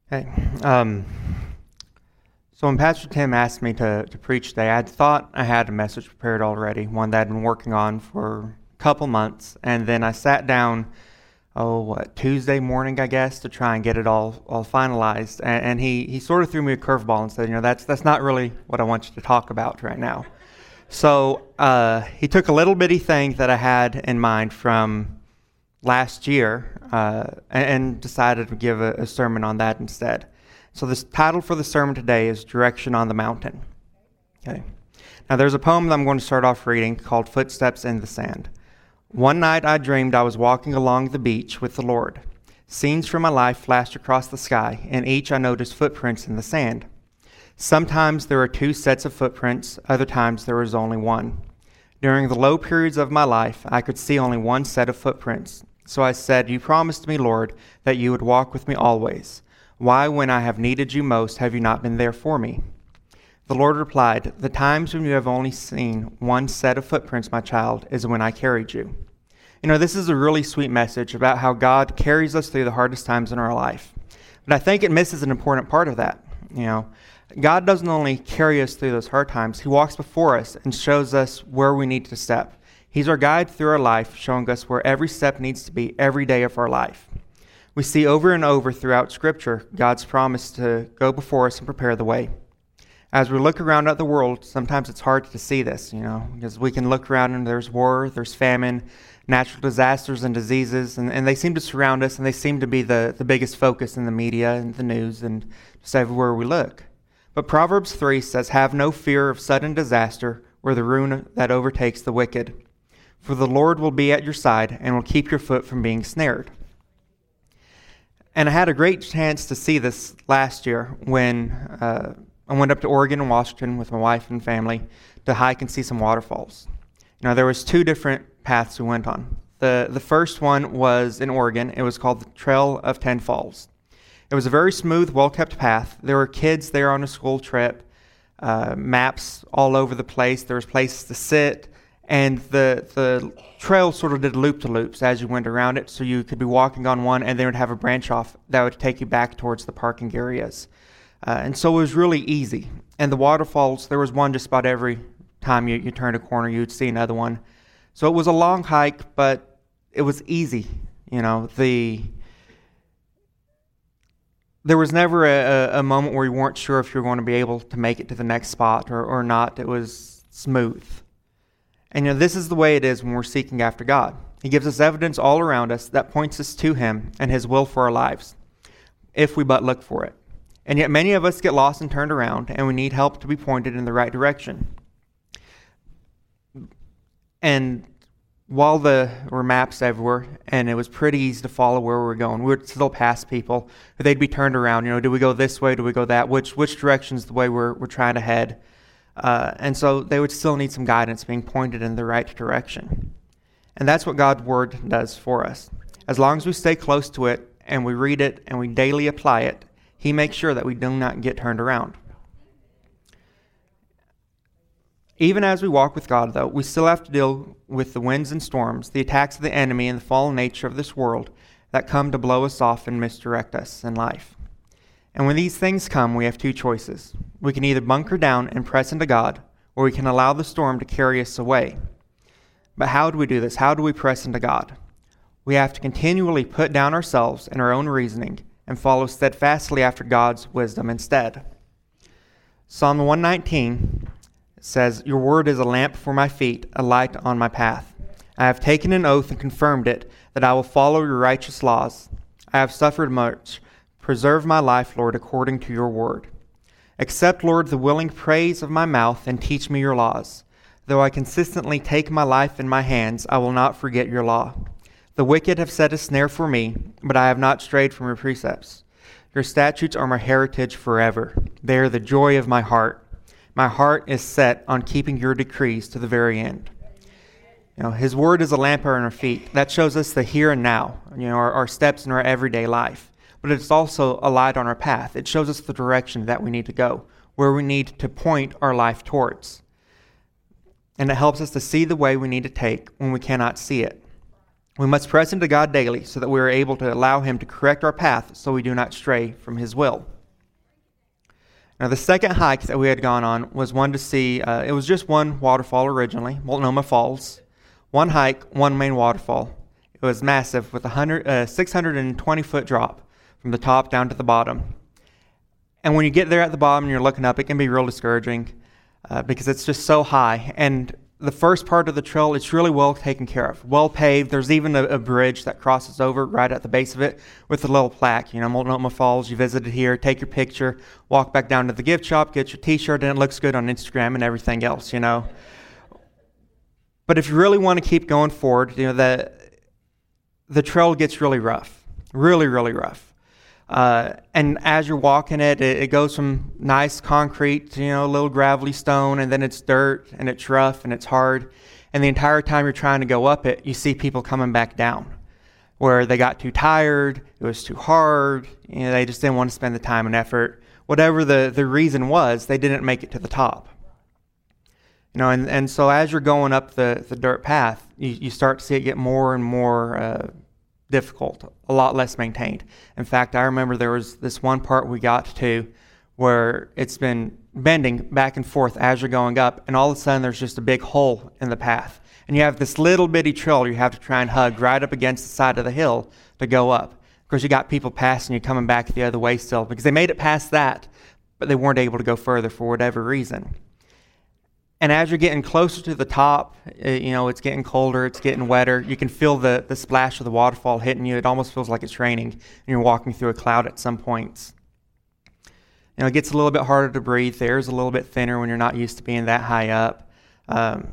Hey, so when Pastor Tim asked me to preach today, I thought I had a message prepared already, one that I'd been working on for a couple months, and then I sat down, Tuesday morning, I guess, to try and get it all finalized, and he sort of threw me a curveball and said, that's not really what I want you to talk about right now. So he took a little bitty thing that I had in mind from last year and decided to give a sermon on that instead. So the title for the sermon today is Direction on the Mountain. Okay. Now there's a poem that I'm going to start off reading called Footsteps in the Sand. One night I dreamed I was walking along the beach with the Lord. Scenes from my life flashed across the sky, and each I noticed footprints in the sand. Sometimes there are two sets of footprints, other times there is only one. During the low periods of my life, I could see only one set of footprints. So I said, "You promised me, Lord, that you would walk with me always. Why, when I have needed you most, have you not been there for me?" The Lord replied, "The times when you have only seen one set of footprints, my child, is when I carried you." This is a really sweet message about how God carries us through the hardest times in our life. But I think it misses an important part of that. God doesn't only carry us through those hard times, He walks before us and shows us where we need to step. He's our guide through our life, showing us where every step needs to be every day of our life. We see over and over throughout Scripture God's promise to go before us and prepare the way. As we look around at the world, sometimes it's hard to see this, because we can look around and there's war, there's famine, natural disasters and diseases, and they seem to surround us, and they seem to be the biggest focus in the media and the news and just everywhere we look. But Proverbs 3 says, "Have no fear of sudden disaster or the ruin that overtakes the wicked. For the Lord will be at your side and will keep your foot from being snared." And I had a great chance to see this last year when I went up to Oregon and Washington with my wife and family to hike and see some waterfalls. There was two different paths we went on. The first one was in Oregon. It was called the Trail of 10 Falls. It was a very smooth, well-kept path. There were kids there on a school trip, maps all over the place. There was places to sit. And the trail sort of did loop-to-loops as you went around it, so you could be walking on one and then would have a branch off that would take you back towards the parking areas. And so it was really easy. And the waterfalls, there was one just about every time you turned a corner, you'd see another one. So it was a long hike, but it was easy. There was never a moment where you weren't sure if you were going to be able to make it to the next spot or not. It was smooth. And this is the way it is when we're seeking after God. He gives us evidence all around us that points us to Him and His will for our lives, if we but look for it. And yet many of us get lost and turned around, and we need help to be pointed in the right direction. And while there were maps everywhere, and it was pretty easy to follow where we were going, we would still pass people. They'd be turned around. Do we go this way? Do we go that? Which direction is the way we're trying to head? And so they would still need some guidance, being pointed in the right direction. And that's what God's Word does for us. As long as we stay close to it and we read it and we daily apply it, He makes sure that we do not get turned around. Even as we walk with God, though, we still have to deal with the winds and storms, the attacks of the enemy, and the fallen nature of this world that come to blow us off and misdirect us in life. And when these things come, we have two choices. We can either bunker down and press into God, or we can allow the storm to carry us away. But how do we do this? How do we press into God? We have to continually put down ourselves and our own reasoning and follow steadfastly after God's wisdom instead. Psalm 119 says, "Your word is a lamp for my feet, a light on my path. I have taken an oath and confirmed it, that I will follow your righteous laws. I have suffered much. Preserve my life, Lord, according to your word. Accept, Lord, the willing praise of my mouth and teach me your laws. Though I consistently take my life in my hands, I will not forget your law. The wicked have set a snare for me, but I have not strayed from your precepts. Your statutes are my heritage forever. They are the joy of my heart. My heart is set on keeping your decrees to the very end." His word is a lamp on our feet. That shows us the here and now, our steps in our everyday life. But it's also a light on our path. It shows us the direction that we need to go, where we need to point our life towards. And it helps us to see the way we need to take when we cannot see it. We must press into God daily so that we are able to allow Him to correct our path so we do not stray from His will. Now, the second hike that we had gone on was one to see, it was just one waterfall originally, Multnomah Falls. One hike, one main waterfall. It was massive with a 620-foot drop from the top down to the bottom. And when you get there at the bottom and you're looking up, it can be real discouraging because it's just so high. And the first part of the trail, it's really well taken care of, well paved. There's even a bridge that crosses over right at the base of it with a little plaque. Multnomah Falls, you visited here, take your picture, walk back down to the gift shop, get your t-shirt, and it looks good on Instagram and everything else, But if you really want to keep going forward, the trail gets really rough, really, really rough. And as you're walking it goes from nice concrete to, a little gravelly stone, and then it's dirt, and it's rough, and it's hard. And the entire time you're trying to go up it, you see people coming back down, where they got too tired, it was too hard, they just didn't want to spend the time and effort. Whatever the reason was, they didn't make it to the top. And so as you're going up the dirt path, you start to see it get more and more difficult, a lot less maintained. In fact, I remember there was this one part we got to where it's been bending back and forth as you're going up, and all of a sudden there's just a big hole in the path. And you have this little bitty trail you have to try and hug right up against the side of the hill to go up. Of course, you got people passing you coming back the other way still because they made it past that, but they weren't able to go further for whatever reason. And as you're getting closer to the top, it's getting colder, it's getting wetter. You can feel the splash of the waterfall hitting you. It almost feels like it's raining, and you're walking through a cloud at some points. It gets a little bit harder to breathe. The air's a little bit thinner when you're not used to being that high up. And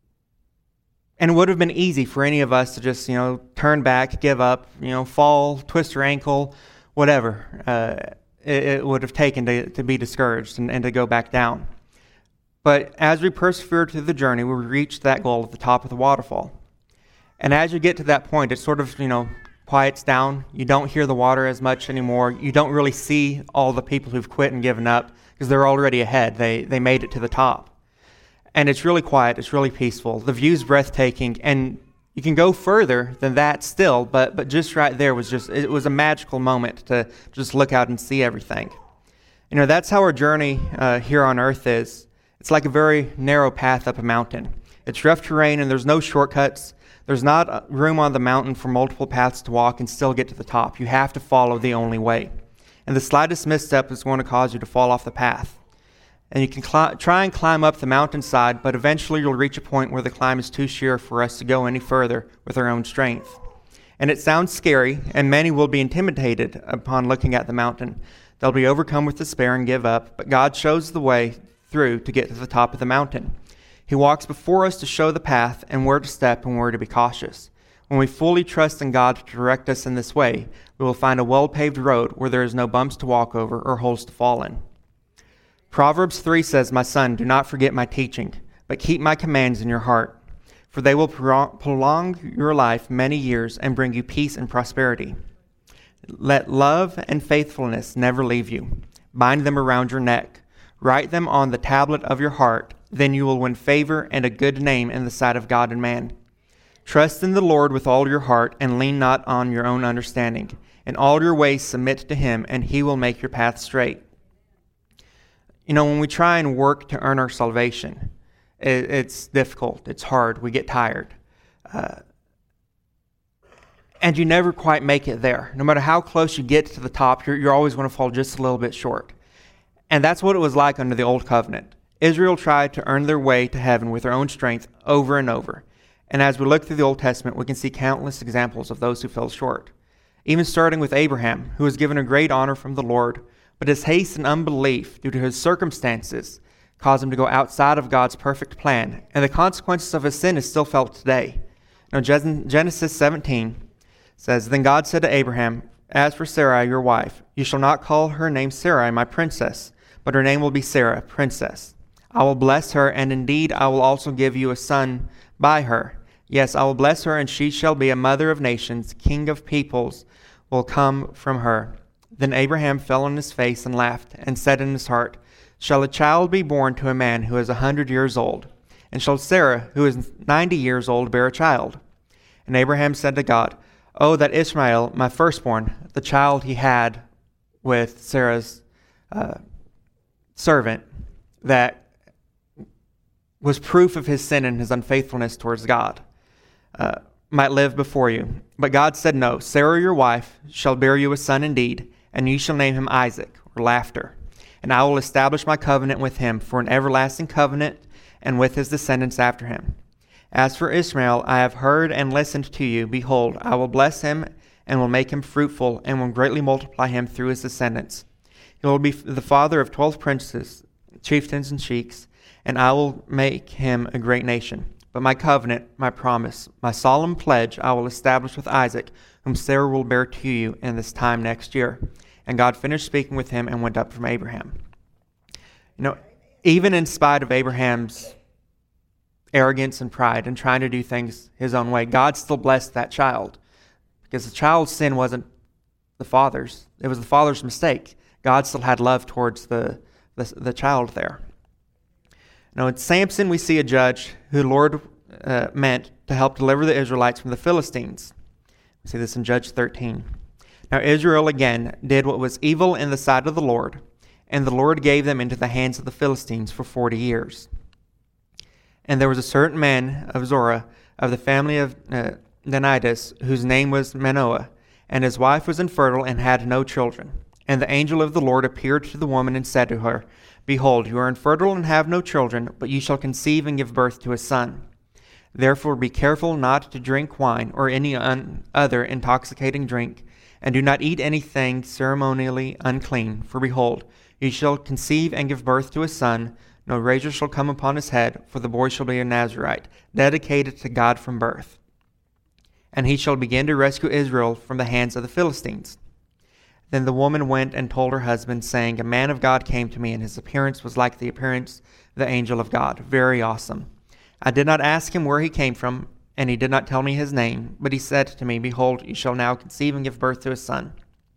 it would have been easy for any of us to just, turn back, give up, fall, twist your ankle, whatever. It would have taken to be discouraged and to go back down. But as we persevere through the journey, we reach that goal at the top of the waterfall. And as you get to that point, it sort of, quiets down. You don't hear the water as much anymore. You don't really see all the people who've quit and given up because they're already ahead. They made it to the top. And it's really quiet. It's really peaceful. The view's breathtaking. And you can go further than that still, but just right there it was a magical moment to just look out and see everything. That's how our journey here on earth is. It's like a very narrow path up a mountain. It's rough terrain and there's no shortcuts. There's not room on the mountain for multiple paths to walk and still get to the top. You have to follow the only way. And the slightest misstep is going to cause you to fall off the path. And you can try and climb up the mountainside, but eventually you'll reach a point where the climb is too sheer for us to go any further with our own strength. And it sounds scary, and many will be intimidated upon looking at the mountain. They'll be overcome with despair and give up, but God shows the way through to get to the top of the mountain. He walks before us to show the path and where to step and where to be cautious. When we fully trust in God to direct us in this way, we will find a well-paved road where there is no bumps to walk over or holes to fall in. Proverbs 3 says, "My son, do not forget my teaching, but keep my commands in your heart, for they will prolong your life many years and bring you peace and prosperity. Let love and faithfulness never leave you. Bind them around your neck. Write them on the tablet of your heart. Then you will win favor and a good name in the sight of God and man. Trust in the Lord with all your heart and lean not on your own understanding. In all your ways submit to Him, and He will make your path straight." When we try and work to earn our salvation, it's difficult. It's hard. We get tired. And you never quite make it there. No matter how close you get to the top, you're always going to fall just a little bit short. And that's what it was like under the Old Covenant. Israel tried to earn their way to heaven with their own strength over and over. And as we look through the Old Testament, we can see countless examples of those who fell short. Even starting with Abraham, who was given a great honor from the Lord, but his haste and unbelief due to his circumstances caused him to go outside of God's perfect plan, and the consequences of his sin is still felt today. Now, Genesis 17 says, "Then God said to Abraham, 'As for Sarai, your wife, you shall not call her name Sarai, my princess, but her name will be Sarah, princess. I will bless her, and indeed I will also give you a son by her. Yes, I will bless her, and she shall be a mother of nations. King of peoples will come from her.' Then Abraham fell on his face and laughed, and said in his heart, 'Shall a child be born to a man who is 100 years old? And shall Sarah, who is 90 years old, bear a child?' And Abraham said to God, "Oh, that Ishmael, my firstborn, the child he had with Sarah's servant, that was proof of his sin and his unfaithfulness towards God, might live before you." But God said, "No, Sarah your wife shall bear you a son indeed, and you shall name him Isaac," or laughter. "And I will establish my covenant with him for an everlasting covenant, and with his descendants after him. As for Ishmael, I have heard and listened to you. Behold, I will bless him and will make him fruitful and will greatly multiply him through his descendants. He will be the father of 12 princes, chieftains, and sheiks, and I will make him a great nation. But my covenant, my promise, my solemn pledge I will establish with Isaac, whom Sarah will bear to you in this time next year." And God finished speaking with him and went up from Abraham. Even in spite of Abraham's arrogance and pride and trying to do things his own way, God still blessed that child, because the child's sin wasn't the father's. It was the father's mistake. God still had love towards the child there. Now, in Samson, we see a judge who the Lord meant to help deliver the Israelites from the Philistines. We see this in Judges 13. Now, Israel again did what was evil in the sight of the Lord, and the Lord gave them into the hands of the Philistines for 40 years. And there was a certain man of Zorah, of the family of Danidas, whose name was Manoah, and his wife was infertile and had no children. And the angel of the Lord appeared to the woman and said to her, "Behold, you are infertile and have no children, but you shall conceive and give birth to a son. Therefore be careful not to drink wine or any other intoxicating drink, and do not eat anything ceremonially unclean. For behold, you shall conceive and give birth to a son. No razor shall come upon his head, for the boy shall be a Nazarite, dedicated to God from birth. And he shall begin to rescue Israel from the hands of the Philistines." Then the woman went and told her husband, saying, "A man of God came to me, and his appearance was like the appearance of the angel of God, very awesome. I did not ask him where he came from, and he did not tell me his name, but he said to me, Behold, you shall now conceive and give birth to a son.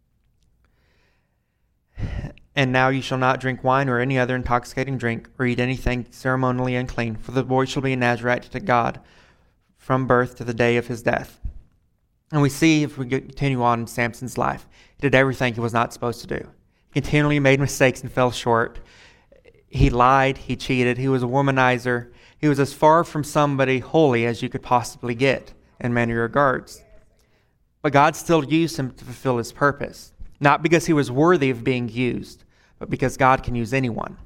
And now you shall not drink wine or any other intoxicating drink, or eat anything ceremonially unclean, for the boy shall be a Nazarite to God from birth to the day of his death." And we see, if we continue on in Samson's life, he did everything he was not supposed to do. He continually made mistakes and fell short. He lied, he cheated, he was a womanizer. He was as far from somebody holy as you could possibly get in many regards. But God still used him to fulfill his purpose, not because he was worthy of being used, but because God can use anyone.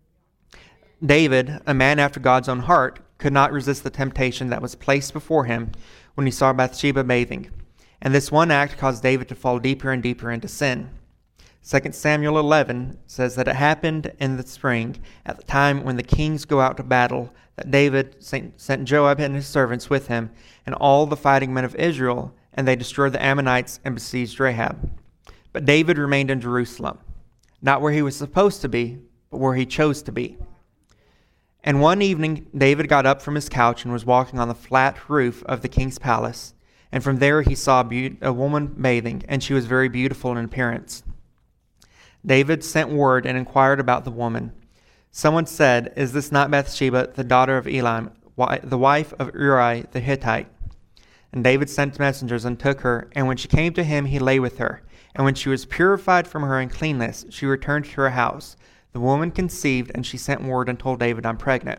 David, a man after God's own heart, could not resist the temptation that was placed before him when he saw Bathsheba bathing. And this one act caused David to fall deeper and deeper into sin. 2 Samuel 11 says that it happened in the spring, at the time when the kings go out to battle, that David sent Joab and his servants with him, and all the fighting men of Israel, and they destroyed the Ammonites and besieged Rahab. But David remained in Jerusalem, not where he was supposed to be, but where he chose to be. And one evening, David got up from his couch and was walking on the flat roof of the king's palace. And from there he saw a woman bathing, and she was very beautiful in appearance. David sent word and inquired about the woman. Someone said, "Is this not Bathsheba, the daughter of Eliam, the wife of Uriah the Hittite?" And David sent messengers and took her, and when she came to him, he lay with her. And when she was purified from her uncleanness, she returned to her house. The woman conceived, and she sent word and told David, "I'm pregnant."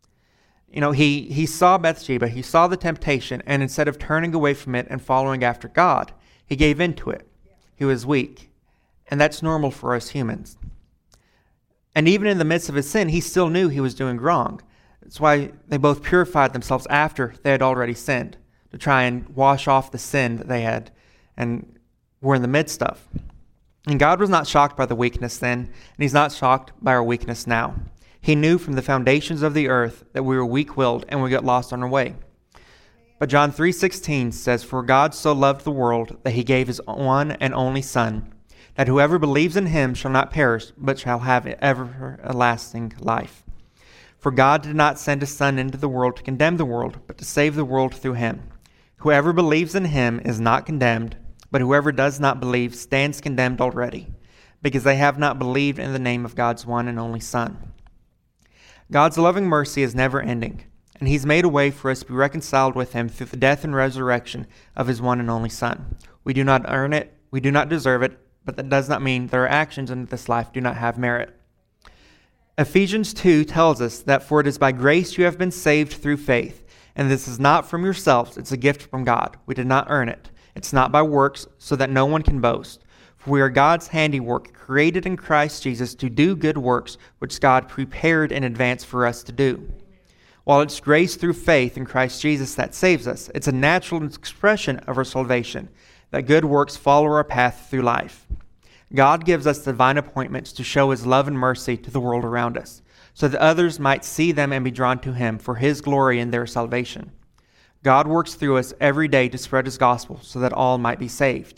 He saw Bathsheba, he saw the temptation, and instead of turning away from it and following after God, he gave in to it. He was weak, and that's normal for us humans. And even in the midst of his sin, he still knew he was doing wrong. That's why they both purified themselves after they had already sinned, to try and wash off the sin that they had and were in the midst of. And God was not shocked by the weakness then, and he's not shocked by our weakness now. He knew from the foundations of the earth that we were weak-willed and we got lost on our way. But John 3:16 says, "For God so loved the world that he gave his one and only Son, that whoever believes in him shall not perish, but shall have everlasting life. For God did not send his Son into the world to condemn the world, but to save the world through him. Whoever believes in him is not condemned, but whoever does not believe stands condemned already, because they have not believed in the name of God's one and only Son." God's loving mercy is never ending. and he's made a way for us to be reconciled with him through the death and resurrection of his one and only Son. We do not earn it, we do not deserve it, but that does not mean that our actions in this life do not have merit. Ephesians 2 tells us that for it is by grace you have been saved through faith, and this is not from yourselves, it's a gift from God. We did not earn it. It's not by works, so that no one can boast. For we are God's handiwork, created in Christ Jesus to do good works, which God prepared in advance for us to do. While it's grace through faith in Christ Jesus that saves us, it's a natural expression of our salvation, that good works follow our path through life. God gives us divine appointments to show his love and mercy to the world around us, so that others might see them and be drawn to him for his glory and their salvation. God works through us every day to spread his gospel so that all might be saved.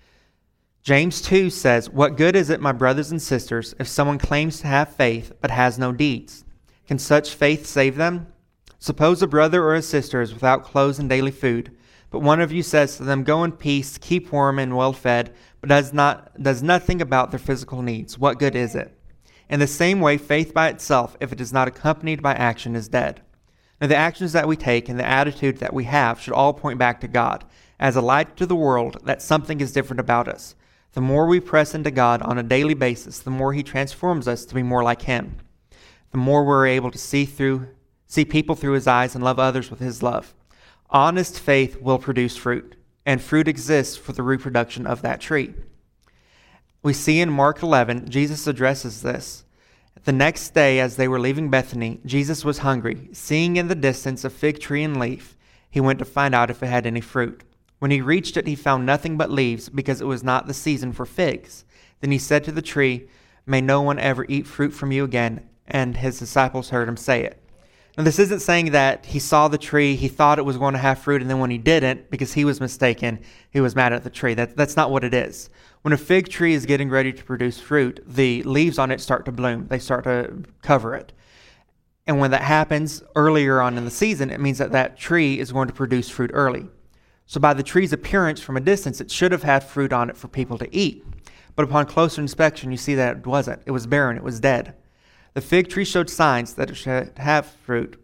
James 2 says, "What good is it, my brothers and sisters, if someone claims to have faith but has no deeds? Can such faith save them? Suppose a brother or a sister is without clothes and daily food, but one of you says to them, 'Go in peace, keep warm and well fed,' but does nothing about their physical needs. What good is it? In the same way, faith by itself, if it is not accompanied by action, is dead." Now, the actions that we take and the attitude that we have should all point back to God, as a light to the world that something is different about us. The more we press into God on a daily basis, the more he transforms us to be more like him. The more we're able to see people through his eyes and love others with his love. Honest faith will produce fruit, and fruit exists for the reproduction of that tree. We see in Mark 11, Jesus addresses this. The next day, as they were leaving Bethany, Jesus was hungry. Seeing in the distance a fig tree and leaf, he went to find out if it had any fruit. When he reached it, he found nothing but leaves, because it was not the season for figs. Then he said to the tree, "May no one ever eat fruit from you again." And his disciples heard him say it. Now, this isn't saying that he saw the tree, he thought it was going to have fruit, and then when he didn't, because he was mistaken, he was mad at the tree. That's not what it is. When a fig tree is getting ready to produce fruit, the leaves on it start to bloom. They start to cover it. And when that happens earlier on in the season, it means that that tree is going to produce fruit early. So by the tree's appearance from a distance, it should have had fruit on it for people to eat. But upon closer inspection, you see that it wasn't. It was barren. It was dead. The fig tree showed signs that it should have fruit,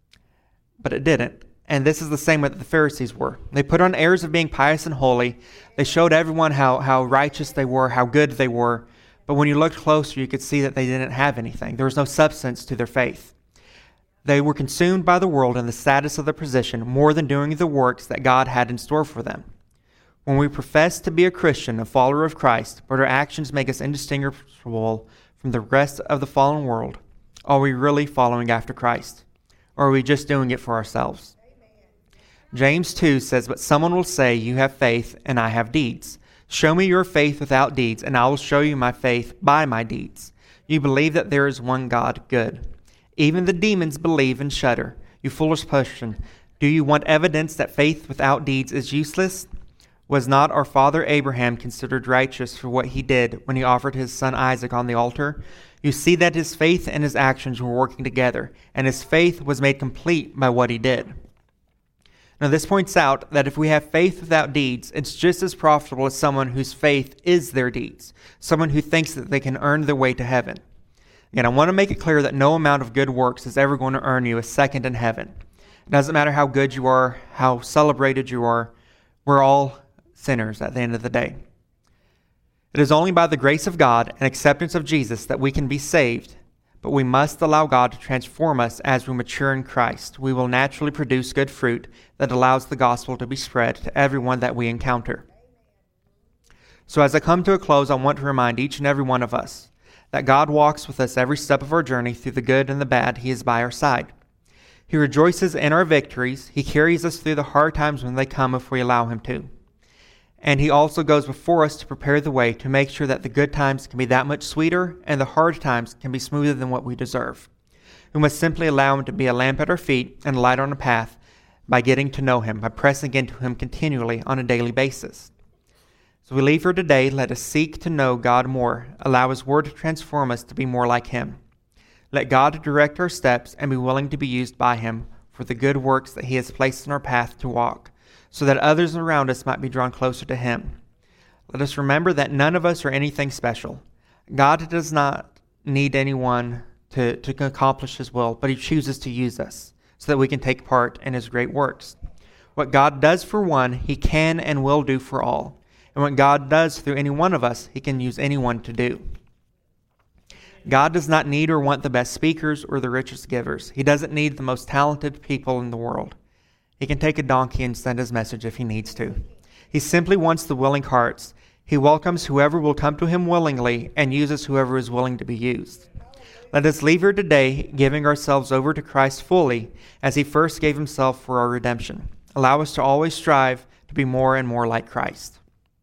but it didn't. And this is the same way that the Pharisees were. They put on airs of being pious and holy. They showed everyone how righteous they were, how good they were. But when you looked closer, you could see that they didn't have anything. There was no substance to their faith. They were consumed by the world and the status of their position more than doing the works that God had in store for them. When we profess to be a Christian, a follower of Christ, but our actions make us indistinguishable from the rest of the fallen world, are we really following after Christ? Or are we just doing it for ourselves? James 2 says, "But someone will say, 'You have faith, and I have deeds. Show me your faith without deeds, and I will show you my faith by my deeds. You believe that there is one God, good. Even the demons believe and shudder. You foolish person, do you want evidence that faith without deeds is useless? Was not our father Abraham considered righteous for what he did when he offered his son Isaac on the altar? You see that his faith and his actions were working together, and his faith was made complete by what he did." Now, this points out that if we have faith without deeds, it's just as profitable as someone whose faith is their deeds, someone who thinks that they can earn their way to heaven. Again, I want to make it clear that no amount of good works is ever going to earn you a second in heaven. It doesn't matter how good you are, how celebrated you are, we're all sinners at the end of the day. It is only by the grace of God and acceptance of Jesus that we can be saved, but we must allow God to transform us as we mature in Christ. We will naturally produce good fruit that allows the gospel to be spread to everyone that we encounter. So as I come to a close, I want to remind each and every one of us that God walks with us every step of our journey through the good and the bad. He is by our side. He rejoices in our victories. He carries us through the hard times when they come if we allow him to. And he also goes before us to prepare the way to make sure that the good times can be that much sweeter and the hard times can be smoother than what we deserve. We must simply allow him to be a lamp at our feet and a light on our path by getting to know him, by pressing into him continually on a daily basis. So we leave here today, let us seek to know God more, allow his word to transform us to be more like him. Let God direct our steps and be willing to be used by him for the good works that he has placed in our path to walk, so that others around us might be drawn closer to him. Let us remember that none of us are anything special. God does not need anyone to accomplish his will, but he chooses to use us. so that we can take part in his great works. What God does for one, he can and will do for all. And what God does through any one of us, he can use anyone to do. God does not need or want the best speakers or the richest givers. He doesn't need the most talented people in the world. He can take a donkey and send his message if he needs to. He simply wants the willing hearts. He welcomes whoever will come to him willingly and uses whoever is willing to be used. Let us leave here today giving ourselves over to Christ fully as he first gave himself for our redemption. Allow us to always strive to be more and more like Christ.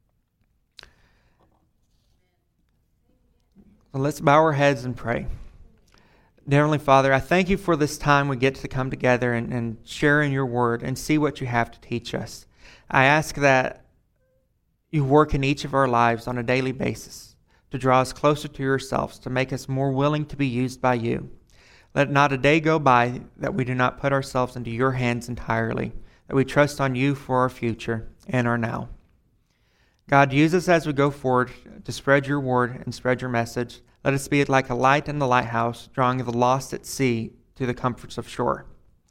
Well, let's bow our heads and pray. Dear Heavenly Father, I thank you for this time we get to come together and share in your word and see what you have to teach us. I ask that you work in each of our lives on a daily basis to draw us closer to yourselves, to make us more willing to be used by you. Let not a day go by that we do not put ourselves into your hands entirely, that we trust on you for our future and our now. God, use us as we go forward to spread your word and spread your message. Let us be like a light in the lighthouse, drawing the lost at sea to the comforts of shore.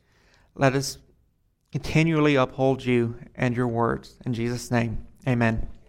Let us continually uphold you and your words. In Jesus' name, amen.